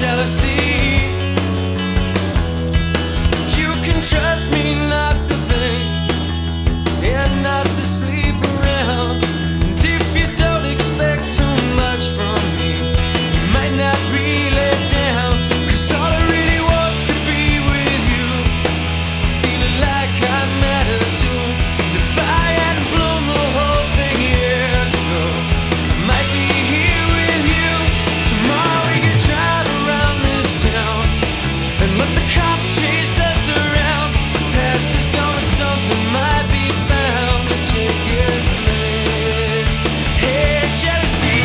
jealousy. You can trust me not to think and not to sleep around. And if you don't expect too much from me, you might not be let down. 'Cause all I really want's to be with you, feeling like I matter too. If I hadn't blown the whole thing years ago, I might be here with you. Tomorrow we could drive around this town and let the cops chase us around. Past is gone, something might be found to take its place. Hey, jealousy.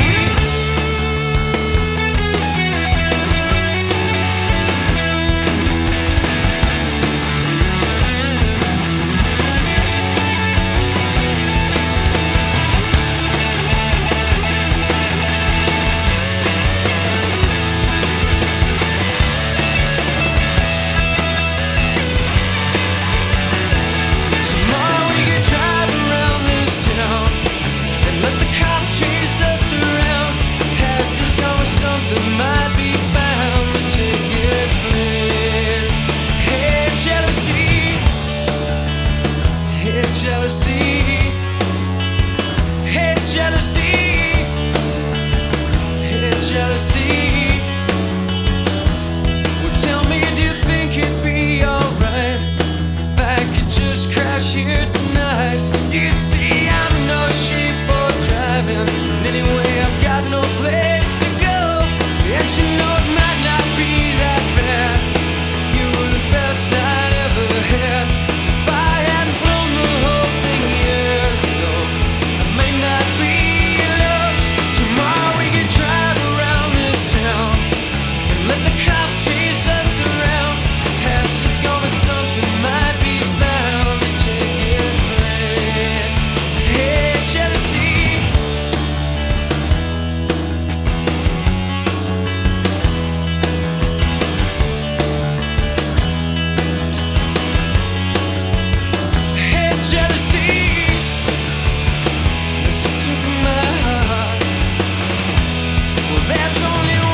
Tomorrow we could drive around this town and let the cops chase us around. Past is gone, something might be found to take its place. Hey, jealousy. Hey, jealousy. Hey, jealousy. Hey, jealousy. Well, tell me, do you think it'd be alright if I could just crash here tonight? You'd see I'm no shape for driving, and anyway I've got no place to go. And you know it might not be that bad. You were the best I'd ever had. If I hadn't blown the whole thing years ago, I may not be in love. Tomorrow we could drive around this town and let the cops chase us around. Past is gone, but something might be found to take its place. Hey, jealousy. Hey, jealousy. Yes, it took my heart. Well, there's only